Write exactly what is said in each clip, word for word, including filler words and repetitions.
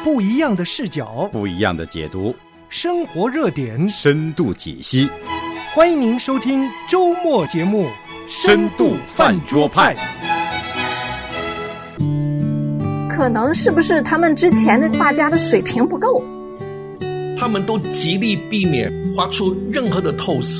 不一样的视角， 不一样的解读， 生活热点， 深度解析。 欢迎您收听周末节目《 深度饭桌派》。 可能是不是他们之前的画家的水平不够？ 他们都极力避免画出任何的透视。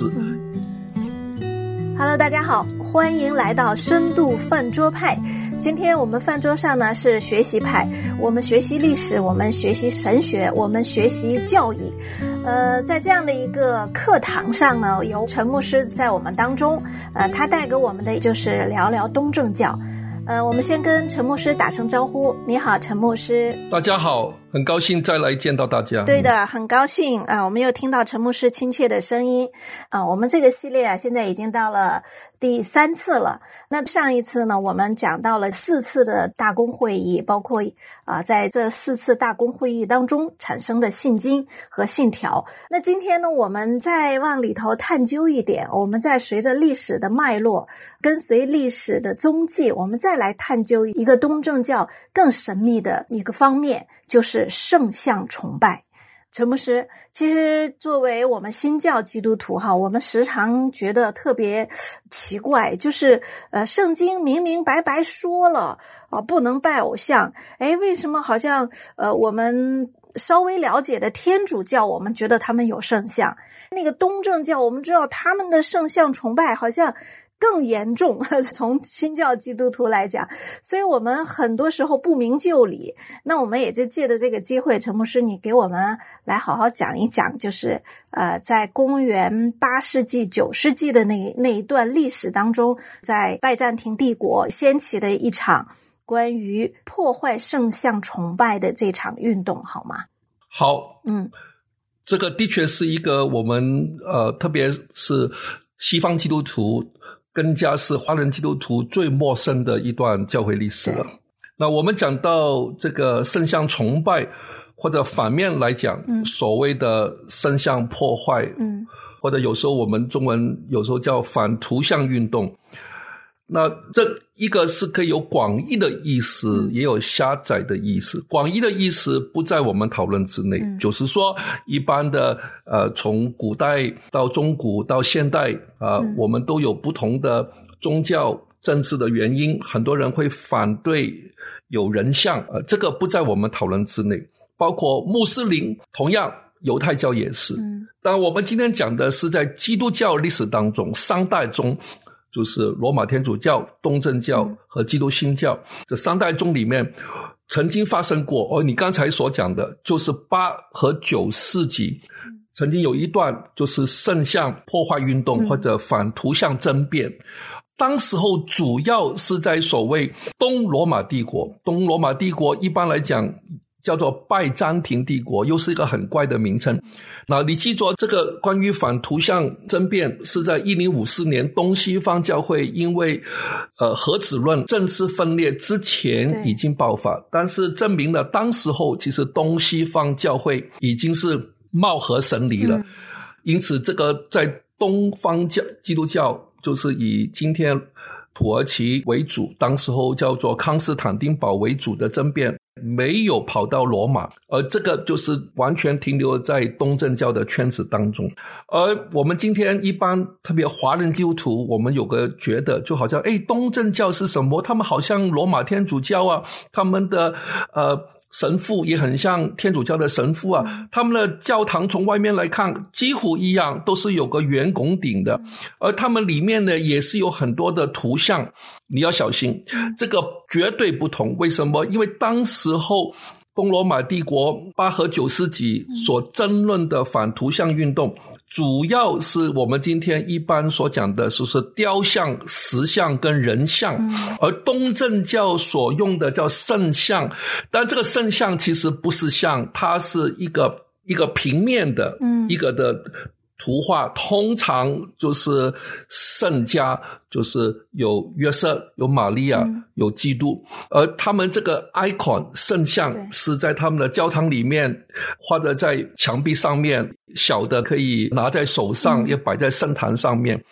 Hello， 大家好，欢迎来到深度饭桌派。今天我们饭桌上呢是学习派，我们学习历史，我们学习神学，我们学习教义。呃，在这样的一个课堂上呢，由陈牧师在我们当中，呃，他带给我们的就是聊聊东正教。呃，我们先跟陈牧师打声招呼。你好，陈牧师。 大家好，很高兴再来见到大家。 对的，很高兴啊、呃，我们又听到陈牧师亲切的声音啊、呃。我们这个系列啊，现在已经到了第三次了。那上一次呢，我们讲到了四次的大公会议，包括啊、呃，在这四次大公会议当中产生的信经和信条。那今天呢，我们再往里头探究一点，我们再随着历史的脉络，跟随历史的踪迹，我们再来探究一个东正教更神秘的一个方面，就是圣像崇拜。陈牧师，其实作为我们新教基督徒哈，我们时常觉得特别奇怪，就是呃，圣经明明白白说了啊，不能拜偶像，诶，为什么好像呃，我们稍微了解的天主教，我们觉得他们有圣像，那个东正教，我们知道他们的圣像崇拜好像更严重，从新教基督徒来讲，所以我们很多时候不明就里。那我们也就借着这个机会，陈牧师你给我们来好好讲一讲，就是呃，在公元八世纪九世纪的那那一段历史当中，在拜占庭帝国掀起的一场关于破坏圣像崇拜的这场运动，好吗？ 好， 嗯， 这个的确是一个我们呃，特别是西方基督徒，更加是华人基督徒最陌生的一段教会历史了。那我们讲到这个圣像崇拜，或者反面来讲、嗯、所谓的圣像破坏、嗯、或者有时候我们中文有时候叫反图像运动，那这一个是可以有广义的意思、嗯、也有狭窄的意思。广义的意思不在我们讨论之内、嗯、就是说一般的呃，从古代到中古到现代啊、呃嗯，我们都有不同的宗教政治的原因，很多人会反对有人像，呃，这个不在我们讨论之内。包括穆斯林，同样犹太教也是。嗯，当然我们今天讲的是在基督教历史当中，三代中就是罗马天主教、东正教和基督新教、嗯、这三代宗里面曾经发生过，哦，你刚才所讲的就是八和九世纪、嗯、曾经有一段就是圣像破坏运动、嗯、或者反图像争辩。当时候主要是在所谓东罗马帝国，东罗马帝国一般来讲叫做拜占庭帝国，又是一个很怪的名称。那你记住，这个关于反图像争辩是在一零五四年东西方教会因为呃核子论正式分裂之前已经爆发，但是证明了当时候其实东西方教会已经是貌合神离了、嗯、因此这个在东方教基督教就是以今天土耳其为主，当时候叫做康斯坦丁堡为主的争辩没有跑到罗马，而这个就是完全停留在东正教的圈子当中。而我们今天一般特别华人基督徒，我们有个觉得就好像诶，东正教是什么？他们好像罗马天主教啊，他们的呃神父也很像天主教的神父啊，他们的教堂从外面来看几乎一样，都是有个圆拱顶的，而他们里面呢也是有很多的图像。你要小心，这个绝对不同。为什么？因为当时候东罗马帝国八和九世纪所争论的反图像运动，主要是我们今天一般所讲的就是雕像、石像跟人像、嗯、而东正教所用的叫圣像，但这个圣像其实不是像，它是一个一个平面的、嗯、一个的图画，通常就是圣家，就是有约瑟、有玛利亚、嗯、有基督，而他们这个 icon 圣像是在他们的教堂里面画的在墙壁上面，小的可以拿在手上、嗯、也摆在圣坛上面。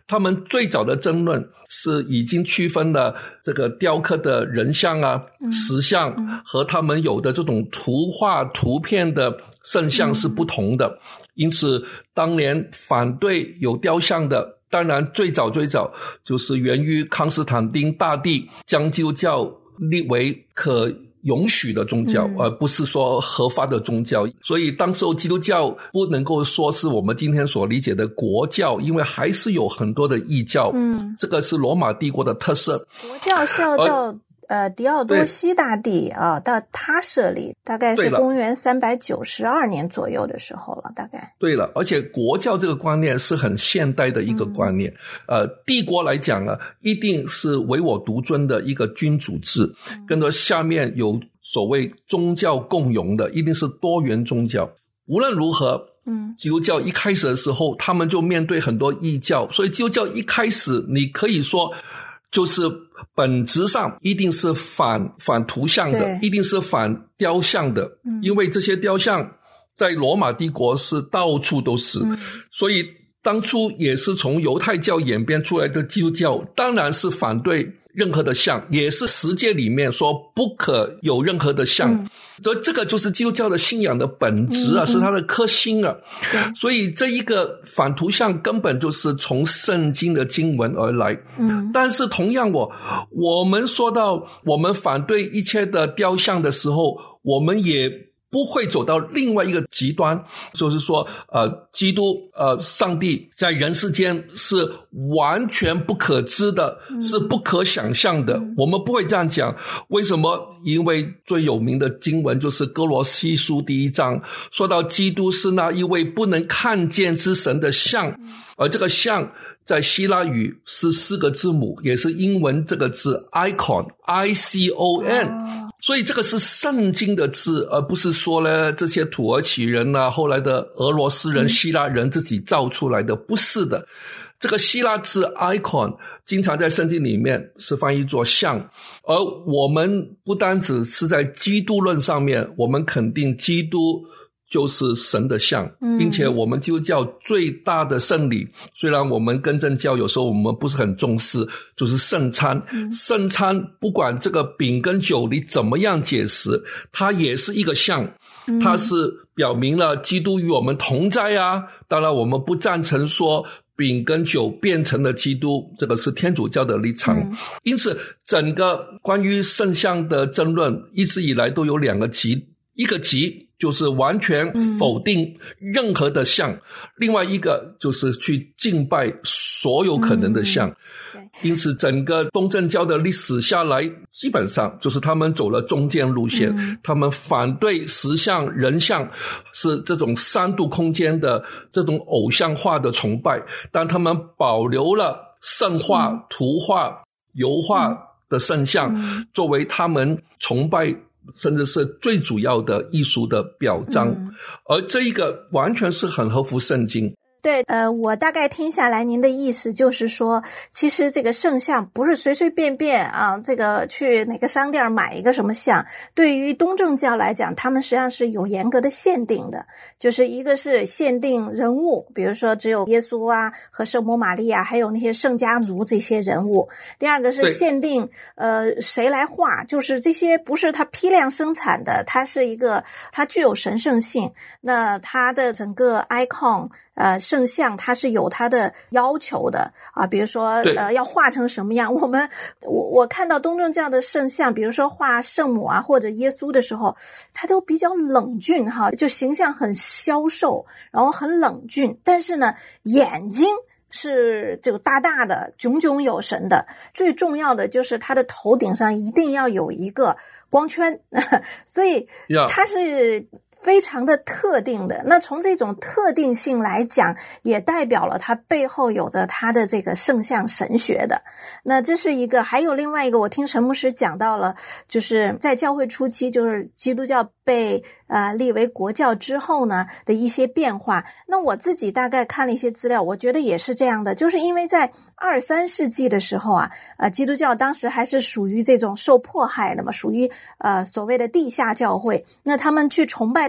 他们最早的争论是已经区分了这个雕刻的人像啊、嗯、石像和他们有的这种图画图片的圣像是不同的、嗯、因此当年反对有雕像的，当然最早最早就是源于康斯坦丁大帝将基督教立为可允许的宗教、嗯、而不是说合法的宗教，所以当时候基督教不能够说是我们今天所理解的国教，因为还是有很多的异教，嗯，这个是罗马帝国的特色。 国教是要到呃狄奥多西大帝啊，到他设立，大概是公元三百九十二年左右的时候了，大概。 对了，而且国教这个观念是很现代的一个观念。嗯、呃，帝国来讲啊，一定是唯我独尊的一个君主制，嗯、跟着下面有所谓宗教共融的，一定是多元宗教。无论如何，嗯，基督教一开始的时候，他们就面对很多异教，所以基督教一开始，你可以说就是本质上一定是反反图像的，一定是反雕像的、嗯、因为这些雕像在罗马帝国是到处都是、嗯、所以当初也是从犹太教演变出来的基督教当然是反对任何的像，也是十诫里面说不可有任何的像、嗯、所以这个就是基督教的信仰的本质啊、嗯、是它的核心啊、嗯、所以这一个反图像根本就是从圣经的经文而来。嗯，但是同样我我们说到我们反对一切的雕像的时候，我们也不会走到另外一个极端，就是说呃，基督呃，上帝在人世间是完全不可知的、嗯、是不可想象的、嗯、我们不会这样讲。为什么？因为最有名的经文就是哥罗西书第一章，说到基督是那一位不能看见之神的像、嗯、而这个像在希腊语是四个字母，也是英文这个字 icon I C O N、哦，所以这个是圣经的字，而不是说呢这些土耳其人啊，后来的俄罗斯人、希腊人自己造出来的，不是的。这个希腊字 icon 经常在圣经里面是翻译作像，而我们不单只是在基督论上面，我们肯定基督就是神的像，并且我们基督教最大的圣礼，虽然我们更正教有时候我们不是很重视，就是圣餐。圣餐不管这个饼跟酒你怎么样解释，它也是一个像，它是表明了基督与我们同在啊。当然我们不赞成说饼跟酒变成了基督，这个是天主教的立场、嗯、因此整个关于圣像的争论一直以来都有两个极，一个极就是完全否定任何的像、嗯、另外一个就是去敬拜所有可能的像、嗯、因此整个东正教的历史下来基本上就是他们走了中间路线、嗯、他们反对石像人像是这种三度空间的这种偶像化的崇拜，但他们保留了圣画、嗯、图画、油画的圣像、嗯、作为他们崇拜甚至是最主要的艺术的表彰、嗯、而这一个完全是很合乎圣经。 对，呃，我大概听下来您的意思就是说，其实这个圣像不是随随便便啊，这个去哪个商店买一个什么像，对于东正教来讲，他们实际上是有严格的限定的，就是一个是限定人物，比如说只有耶稣啊和圣母玛利亚还有那些圣家族这些人物，第二个是限定呃谁来画，就是这些不是它批量生产的，它是一个它具有神圣性，那它的整个 icon呃，圣像它是有它的要求的啊，比如说呃要画成什么样。我们我我看到东正教的圣像，比如说画圣母啊或者耶稣的时候，它都比较冷峻哈，就形象很消瘦，然后很冷峻，但是呢眼睛是这个大大的炯炯有神的，最重要的就是它的头顶上一定要有一个光圈所以它是非常的特定的，那从这种特定性来讲，也代表了它背后有着它的这个圣像神学的。那这是一个，还有另外一个，我听陈牧师讲到了，就是在教会初期，就是基督教被呃立为国教之后呢的一些变化。那我自己大概看了一些资料，我觉得也是这样的，就是因为在二三世纪的时候啊，呃，基督教当时还是属于这种受迫害的嘛，属于呃所谓的地下教会，那他们去崇拜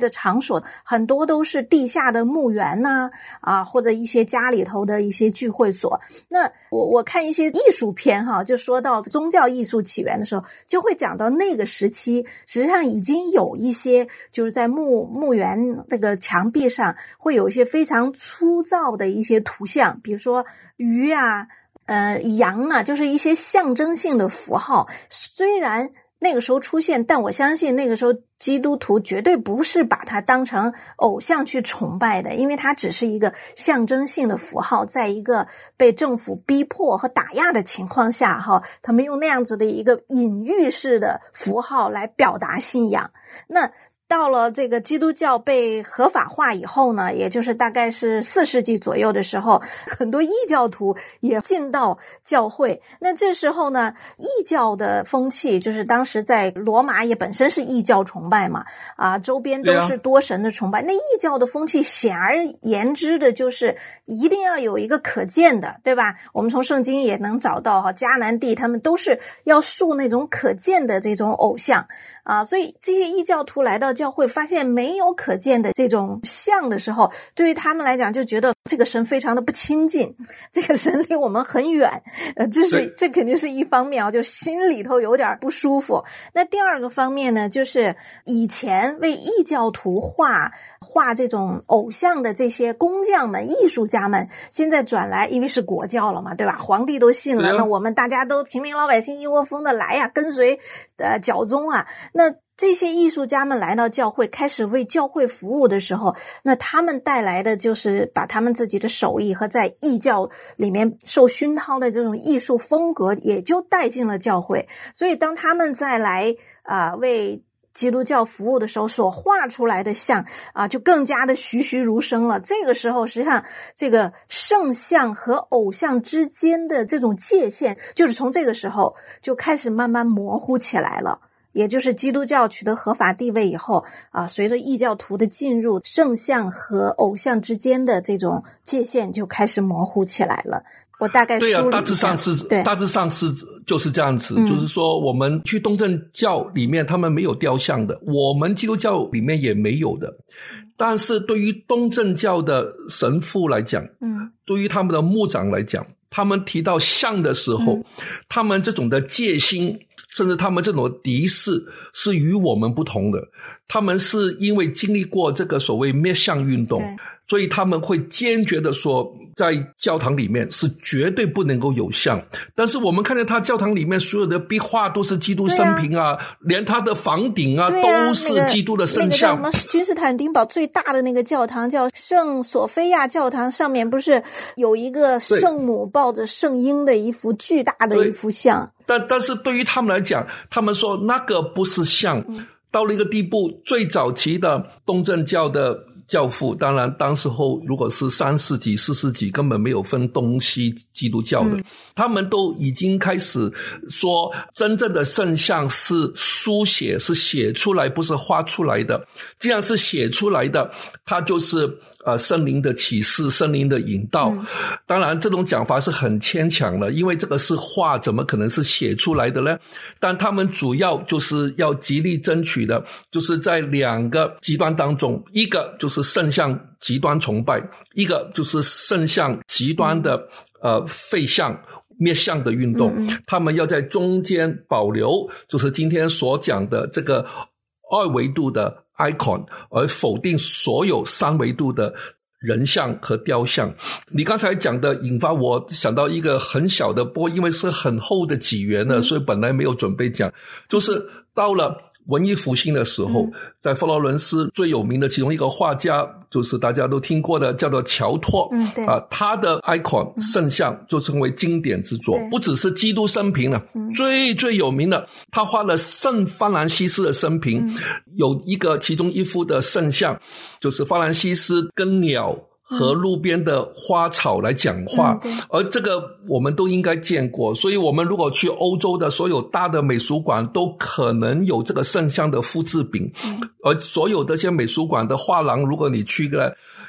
的场所很多都是地下的墓园呐、啊，啊，或者一些家里头的一些聚会所。那我我看一些艺术片哈，就说到宗教艺术起源的时候，就会讲到那个时期，实际上已经有一些就是在墓墓园那个墙壁上会有一些非常粗糙的一些图像，比如说鱼啊。呃，羊啊，就是一些象征性的符号，虽然那个时候出现，但我相信那个时候基督徒绝对不是把它当成偶像去崇拜的，因为它只是一个象征性的符号，在一个被政府逼迫和打压的情况下，哈，他们用那样子的一个隐喻式的符号来表达信仰。那到了这个基督教被合法化以后呢，也就是大概是四世纪左右的时候，很多异教徒也进到教会。那这时候呢，异教的风气就是当时在罗马也本身是异教崇拜嘛，啊，周边都是多神的崇拜。那异教的风气显而言之的就是一定要有一个可见的，对吧？我们从圣经也能找到哈，迦南地他们都是要塑那种可见的这种偶像啊，所以这些异教徒来到教会发现没有可见的这种像的时候，对于他们来讲就觉得这个神非常的不亲近，这个神离我们很远，呃，这是这肯定是一方面啊，就心里头有点不舒服。那第二个方面呢，就是以前为异教徒画画这种偶像的这些工匠们、艺术家们，现在转来，因为是国教了嘛，对吧？皇帝都信了，那我们大家都平民老百姓一窝蜂的来呀，跟随呃教宗啊，那。这些艺术家们来到教会，开始为教会服务的时候，那他们带来的就是把他们自己的手艺和在异教里面受熏陶的这种艺术风格也就带进了教会。所以当他们再来啊、呃、为基督教服务的时候，所画出来的像啊就更加的栩栩如生了。这个时候实际上这个圣像和偶像之间的这种界限，就是从这个时候就开始慢慢模糊起来了。也就是基督教取得合法地位以后啊，随着异教徒的进入，圣像和偶像之间的这种界限就开始模糊起来了。我大概梳理一下。对啊， 大致上是，对，大致上是就是这样子、嗯。就是说，我们去东正教里面，他们没有雕像的，我们基督教里面也没有的。但是对于东正教的神父来讲，嗯，对于他们的牧长来讲，他们提到像的时候，嗯、他们这种的戒心。甚至他们这种敌视是与我们不同的，他们是因为经历过这个所谓灭像运动，所以他们会坚决的说在教堂里面是绝对不能够有像。但是我们看见他教堂里面所有的壁画都是基督生平 啊, 啊连他的房顶 啊, 啊都是基督的圣像、 那個、那個叫什麼君士坦丁堡最大的那个教堂叫圣索菲亚教堂，上面不是有一个圣母抱着圣婴的一幅巨大的一幅像， 但但是对于他们来讲，他们说那个不是像、嗯、到了一个地步，最早期的东正教的教父，当然当时候如果是三世纪四世纪根本没有分东西基督教的、嗯、他们都已经开始说真正的圣像是书写，是写出来不是画出来的，既然是写出来的，它就是呃，圣灵的启示，圣灵的引导、嗯、当然这种讲法是很牵强了，因为这个是画，怎么可能是写出来的呢？但他们主要就是要极力争取的，就是在两个极端当中，一个就是圣像极端崇拜，一个就是圣像极端的、嗯、呃废像灭像的运动、嗯嗯、他们要在中间保留就是今天所讲的这个二维度的 icon， 而否定所有三维度的人像和雕像。你刚才讲的引发我想到一个很小的，不过因为是很厚的几元呢、嗯、所以本来没有准备讲，就是到了文艺复兴的时候、嗯、在佛罗伦斯最有名的其中一个画家就是大家都听过的叫做乔托，嗯，对啊，他的 icon 圣像就成为经典之作，不只是基督生平了、嗯、最最有名的他画了圣法兰西斯的生平、嗯、有一个其中一幅的圣像就是法兰西斯跟鸟和路边的花草来讲话、嗯、而这个我们都应该见过，所以我们如果去欧洲的所有大的美术馆都可能有这个圣像的复制品、嗯、而所有这些美术馆的画廊如果你去了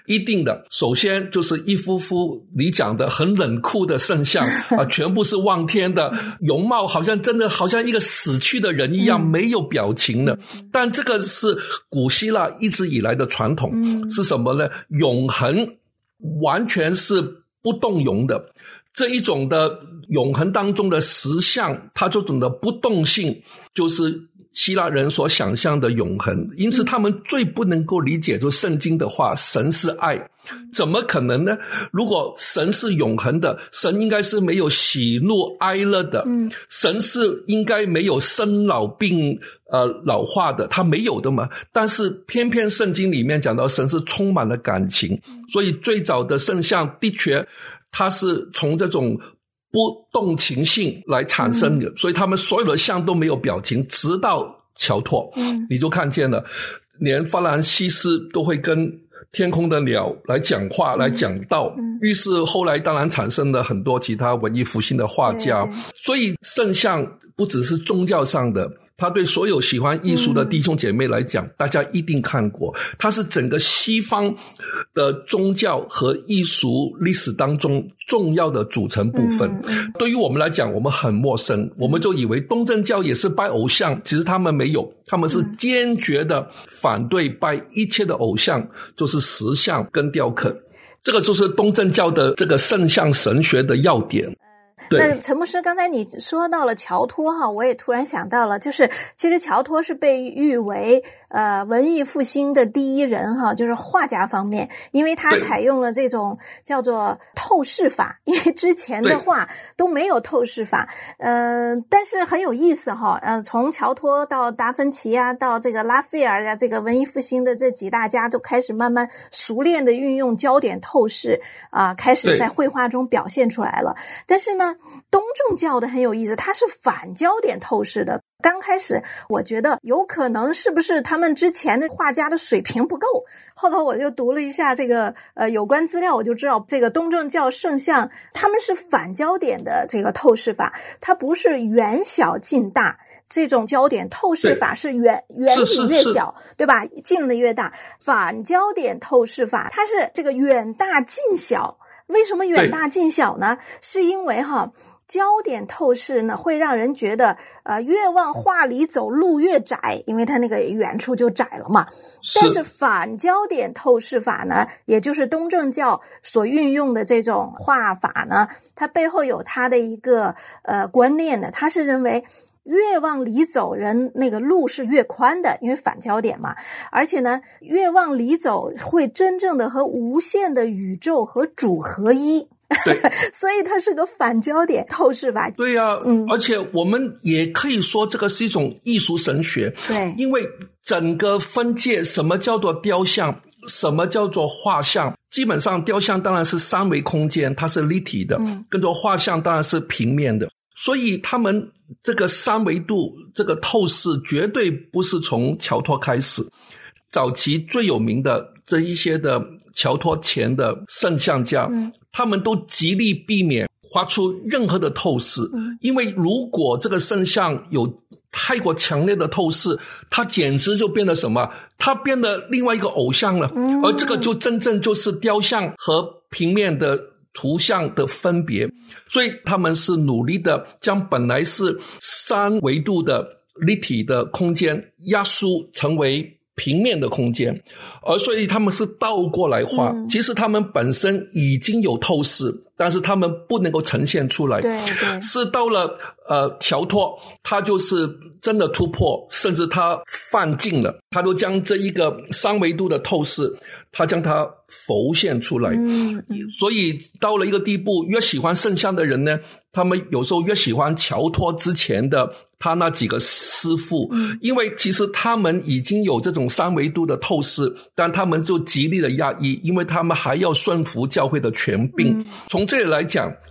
一定的，首先就是一幅幅你讲的很冷酷的圣像啊，全部是望天的，容貌好像真的好像一个死去的人一样，嗯、没有表情的。但这个是古希腊一直以来的传统，嗯、是什么呢？永恒完全是不动摇的。这一种的永恒当中的实相，它这种的不动性，就是希腊人所想象的永恒。因此他们最不能够理解就是圣经的话，神是爱，怎么可能呢？如果神是永恒的，神应该是没有喜怒哀乐的，嗯、神是应该没有生老病呃老化的，他没有的嘛。但是偏偏圣经里面讲到神是充满了感情，所以最早的圣像的确它是从这种不动情性来产生的，嗯、所以他们所有的像都没有表情，直到乔托，嗯、你就看见了，连法兰西斯都会跟天空的鸟来讲话，嗯、来讲道，嗯、于是后来当然产生了很多其他文艺复兴的画家，所以圣像不只是宗教上的，他对所有喜欢艺术的弟兄姐妹来讲，嗯、大家一定看过，它是整个西方的宗教和艺术历史当中重要的组成部分。嗯、对于我们来讲，我们很陌生，我们就以为东正教也是拜偶像，其实他们没有，他们是坚决的反对拜一切的偶像，就是石像跟雕刻。这个就是东正教的这个圣像神学的要点。 那陈牧师，刚才你说到了乔托哈，我也突然想到了，就是其实乔托是被誉为呃文艺复兴的第一人哈，就是画家方面，因为他采用了这种叫做透视法，因为之前的画都没有透视法，呃，但是很有意思哈，呃，从乔托到达芬奇啊，到这个拉斐尔呀，这个文艺复兴的这几大家都开始慢慢熟练的运用焦点透视啊、呃，开始在绘画中表现出来了。但是呢，东正教的很有意思，它是反焦点透视的。刚开始我觉得有可能是不是他们之前的画家的水平不够，后头我就读了一下这个呃有关资料，我就知道这个东正教圣像他们是反焦点的这个透视法，它不是远小近大，这种焦点透视法是远远比越小，对吧？近的越大。反焦点透视法它是这个远大近小。为什么远大近小呢？是因为哈焦点透视呢会让人觉得呃越往画里走路越窄，因为它那个远处就窄了嘛。但是反焦点透视法呢，也就是东正教所运用的这种画法呢，它背后有它的一个呃观念的，它是认为越往里走人那个路是越宽的，因为反焦点嘛。而且呢，越往里走会真正的和无限的宇宙和主合一。对，所以它是个反焦点透视法。 对啊，嗯，而且我们也可以说这个是一种艺术神学。 对， 因为整个分界什么叫做雕像，什么叫做画像，基本上雕像当然是三维空间，它是立体的，嗯，更多画像当然是平面的。所以他们这个三维度这个透视绝对不是从乔托开始，早期最有名的这一些的乔托前的圣像家，嗯，他们都极力避免画出任何的透视，嗯，因为如果这个圣像有太过强烈的透视，它简直就变得什么？它变得另外一个偶像了，嗯，而这个就真正就是雕像和平面的图像的分别。所以他们是努力的将本来是三维度的立体的空间压缩成为平面的空间，而所以他们是倒过来画，嗯，其实他们本身已经有透视，但是他们不能够呈现出来。 对对， 是到了呃乔托，他就是真的突破，甚至他犯进了，他都将这一个三维度的透视他将它浮现出来。嗯，所以到了一个地步，越喜欢圣像的人呢，他们有时候越喜欢乔托之前的他那几个师傅，嗯，因为其实他们已经有这种三维度的透视，但他们就极力的压抑，因为他们还要顺服教会的权柄。嗯，从这里来讲，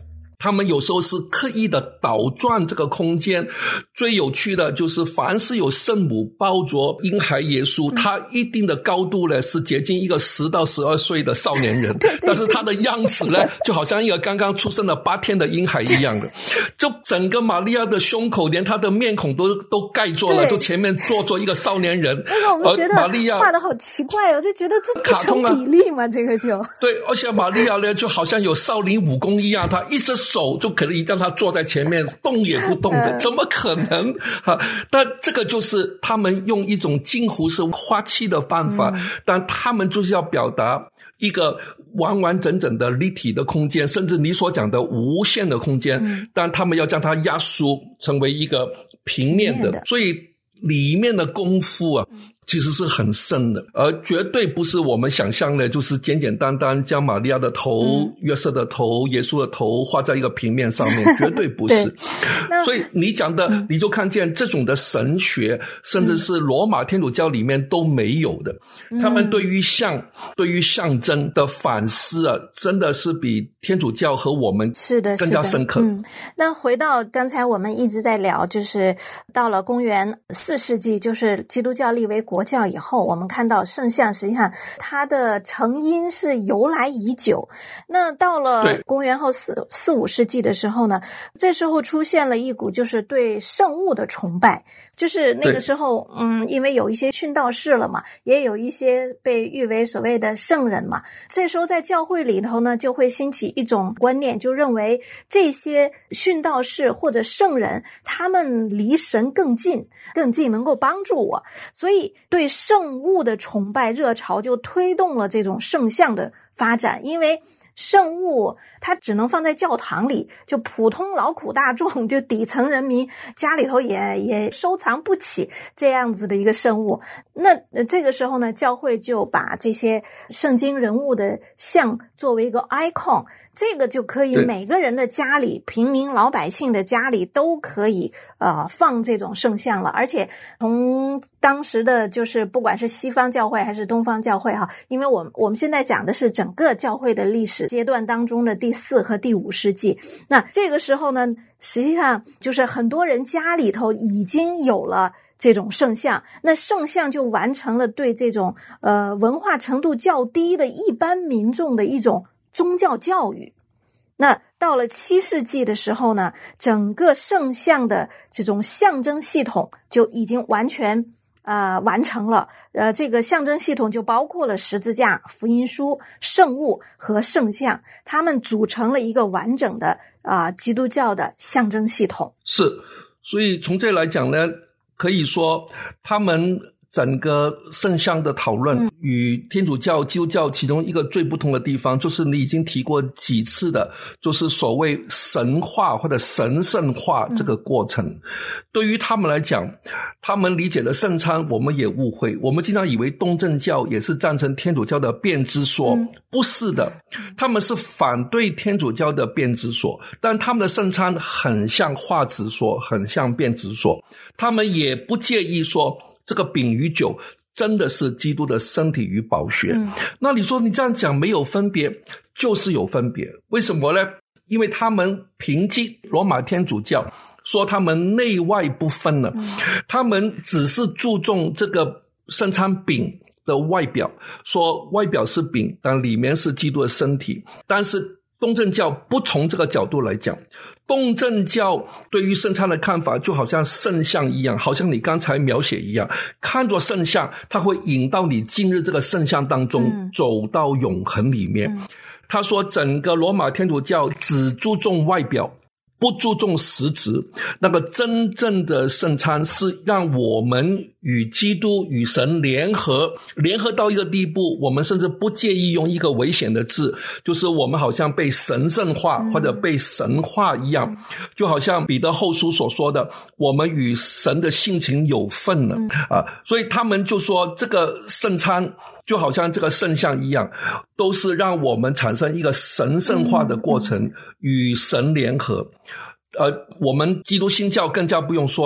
他们有时候是刻意的倒转这个空间。最有趣的就是凡是有圣母抱着婴孩耶稣，他一定的高度呢是接近一个十到十二岁的少年人，但是他的样子呢就好像一个刚刚出生了八天的婴孩一样的，就整个玛利亚的胸口连他的面孔都都盖住了，就前面坐着一个少年人。 那个我们觉得玛利亚画的好奇怪哦，就觉得这卡通啊比例嘛，这个就对，而且玛利亚呢就好像有少林武功一样，他一只手就可以让他坐在前面动也不动的，怎么可能啊？但这个就是他们用一种近乎是花器的办法，嗯、但他们就是要表达一个完完整整的立体的空间，甚至你所讲的无限的空间，嗯、但他们要将它压缩成为一个平面的，的所以里面的功夫啊其实是很深的，而绝对不是我们想象的就是简简单单将玛利亚的头、嗯、约瑟的头、耶稣的头画在一个平面上面，绝对不是所以你讲的、嗯、你就看见这种的神学甚至是罗马天主教里面都没有的、嗯、他们对于象对于象征的反思啊，真的是比天主教和我们更加深刻。 嗯，那回到刚才我们一直在聊，就是到了公元四世纪，就是基督教立为国教以后，我们看到圣像实际上它的成因是由来已久。那到了公元后四四五世纪的时候呢，这时候出现了一股就是对圣物的崇拜，就是那个时候嗯，因为有一些殉道士了嘛，也有一些被誉为所谓的圣人嘛，这时候在教会里头呢就会兴起一种观念，就认为这些殉道士或者圣人他们离神更近更近，能够帮助我，所以对圣物的崇拜热潮就推动了这种圣像的发展。因为圣物它只能放在教堂里，就普通劳苦大众就底层人民家里头也也收藏不起这样子的一个圣物。那这个时候呢，教会就把这些圣经人物的像作为一个 icon， 这个就可以每个人的家里，平民老百姓的家里都可以呃放这种圣像了。而且从当时的就是不管是西方教会还是东方教会哈，因为我们我们现在讲的是整个教会的历史阶段当中的第四和第五世纪。那这个时候呢，实际上就是很多人家里头已经有了这种圣像，那圣像就完成了对这种呃文化程度较低的一般民众的一种宗教教育。那到了七世纪的时候呢，整个圣像的这种象征系统就已经完全呃完成了。呃，这个象征系统就包括了十字架、福音书、圣物和圣像，它们组成了一个完整的啊、呃、基督教的象征系统。 是，所以从这来讲呢，可以说他们整个圣像的讨论与天主教、基督教其中一个最不同的地方，就是你已经提过几次的，就是所谓神化或者神圣化这个过程。嗯、对于他们来讲，他们理解的圣餐我们也误会，我们经常以为东正教也是赞成天主教的变质说，嗯、不是的，他们是反对天主教的变质说，但他们的圣餐很像化质说，很像变质说，他们也不介意说这个饼与酒真的是基督的身体与宝血。嗯、那你说你这样讲没有分别，就是有分别。为什么呢？因为他们凭借罗马天主教说他们内外不分了，嗯、他们只是注重这个圣餐饼的外表，说外表是饼，但里面是基督的身体。但是东正教不从这个角度来讲，东正教对于圣餐的看法就好像圣像一样，好像你刚才描写一样，看着圣像它会引到你进入这个圣像当中，嗯、走到永恒里面。嗯、他说整个罗马天主教只注重外表，不注重实质，那个真正的圣餐是让我们与基督与神联合，联合到一个地步，我们甚至不介意用一个危险的字，就是我们好像被神圣化或者被神化一样，嗯、就好像彼得后书所说的，我们与神的性情有份了，嗯、啊，所以他们就说这个圣餐就好像这个圣像一样，都是让我们产生一个神圣化的过程，嗯、与神联合。呃，我们基督新教更加不用说了，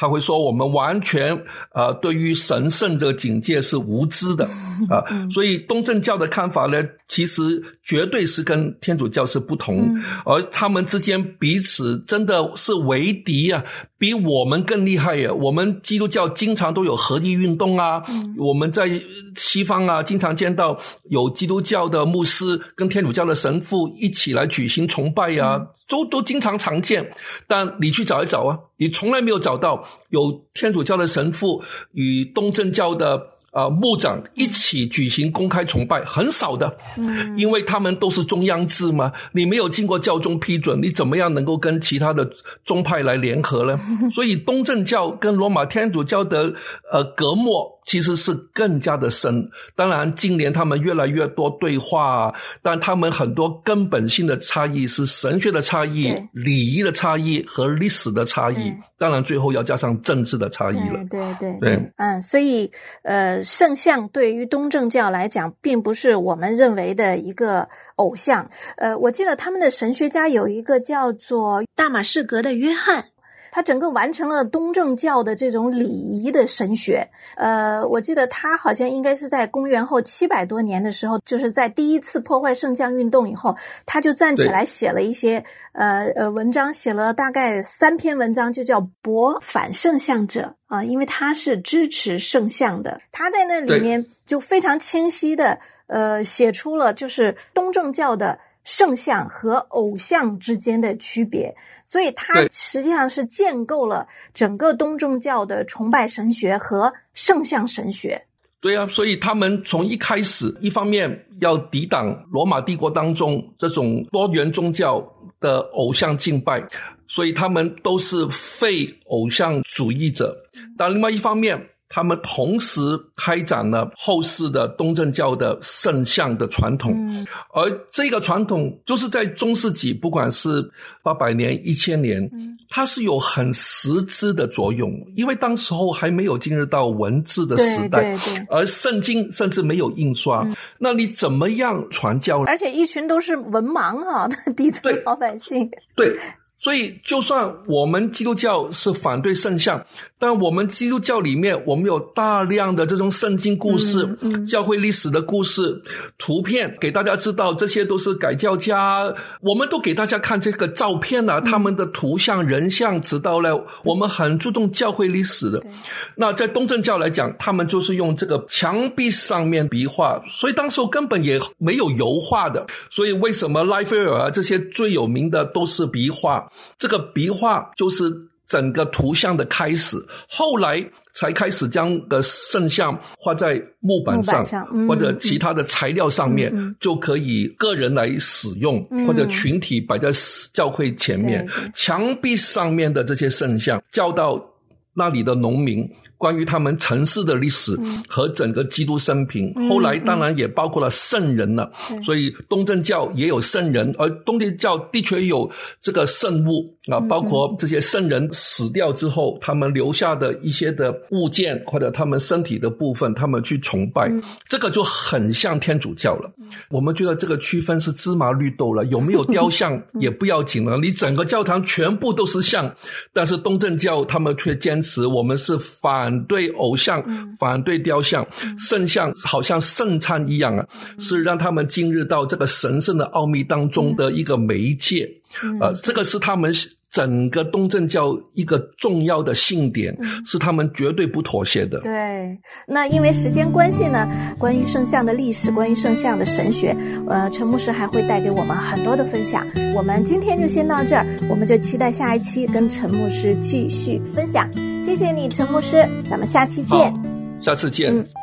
他会说我们完全呃对于神圣的警戒是无知的啊、呃，所以东正教的看法呢，其实绝对是跟天主教是不同，嗯、而他们之间彼此真的是为敌啊，比我们更厉害啊！我们基督教经常都有合一运动啊，嗯、我们在西方啊，经常见到有基督教的牧师跟天主教的神父一起来举行崇拜啊，嗯、都都经常常见。但你去找一找啊，你从来没有找到有天主教的神父与东正教的呃，牧长一起举行公开崇拜，很少的，嗯，因为他们都是中央制嘛，你没有经过教宗批准，你怎么样能够跟其他的宗派来联合呢？所以东正教跟罗马天主教的呃隔膜其实是更加的深。当然近年他们越来越多对话，但他们很多根本性的差异是神学的差异、礼仪的差异和历史的差异，当然最后要加上政治的差异了。 对对 对, 对， 嗯，所以呃圣像对于东正教来讲并不是我们认为的一个偶像。呃我记得他们的神学家有一个叫做大马士革的约翰，他整个完成了东正教的这种礼仪的神学。呃，我记得他好像应该是在公元后七百多年的时候，就是在第一次破坏圣像运动以后，他就站起来写了一些呃呃文章，写了大概三篇文章，就叫驳反圣像者啊、呃，因为他是支持圣像的。他在那里面就非常清晰的呃写出了就是东正教的圣像和偶像之间的区别，所以它实际上是建构了整个东正教的崇拜神学和圣像神学。 对啊，所以他们从一开始一方面要抵挡罗马帝国当中这种多元宗教的偶像敬拜，所以他们都是废偶像主义者，但另外一方面他们同时开展了后世的东正教的圣像的传统、嗯、而这个传统就是在中世纪不管是八百年一千年、嗯、它是有很实质的作用，因为当时候还没有进入到文字的时代， 对对对， 而圣经甚至没有印刷、嗯、那你怎么样传教？ 而且一群都是文盲啊，底层老百姓。 对，对，所以就算我们基督教是反对圣像，但我们基督教里面我们有大量的这种圣经故事、嗯嗯、教会历史的故事图片给大家知道，这些都是改教家，我们都给大家看这个照片啊、嗯、他们的图像人像，知道了我们很注重教会历史的。那在东正教来讲，他们就是用这个墙壁上面壁画，所以当时根本也没有油画的，所以为什么拉斐尔啊这些最有名的都是壁画，这个壁画就是整个图像的开始，后来才开始将的圣像画在木板上, 木板上、嗯、或者其他的材料上面、嗯、就可以个人来使用、嗯、或者群体摆在教会前面、嗯、墙壁上面的这些圣像教导那里的农民关于他们城市的历史和整个基督生平、嗯、后来当然也包括了圣人了、嗯、所以东正教也有圣人，而东正教的确有这个圣物啊，包括这些圣人死掉之后他们留下的一些的物件或者他们身体的部分他们去崇拜、嗯、这个就很像天主教了、嗯、我们觉得这个区分是芝麻绿豆了，有没有雕像也不要紧了，你整个教堂全部都是像，但是东正教他们却坚持我们是反反对偶像、嗯、反对雕像、嗯、圣像好像圣餐一样啊、嗯、是让他们进入到这个神圣的奥秘当中的一个媒介、嗯呃、这个是他们整个东正教一个重要的信点、嗯、是他们绝对不妥协的。 对，那因为时间关系呢，关于圣像的历史，关于圣像的神学，呃，陈牧师还会带给我们很多的分享。我们今天就先到这儿，我们就期待下一期跟陈牧师继续分享。谢谢你，陈牧师，咱们下期见。 好，下次见。嗯。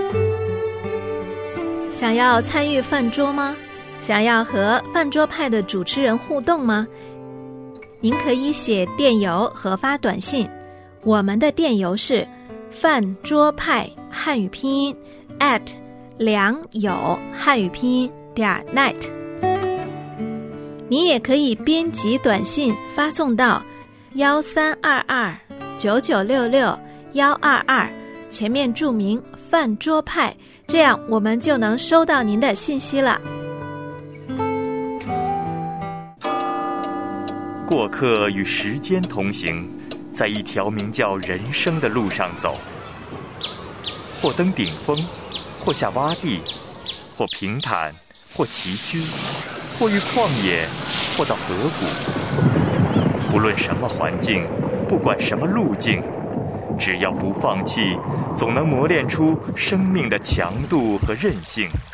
想要参与饭桌吗？想要和饭桌派的主持人互动吗？您可以写电邮和发短信，我们的电邮是饭桌派汉语拼音 at 良友汉语拼音点 net。你也可以编辑短信发送到幺三二二九九六六幺二二，前面注明饭桌派，这样我们就能收到您的信息了。 过客与时间同行， 在一条名叫人生的路上走，或登顶峰，或下洼地，或平坦，或崎岖，或遇旷野，或到河谷。不论什么环境，不管什么路径，只要不放弃，总能磨练出生命的强度和韧性。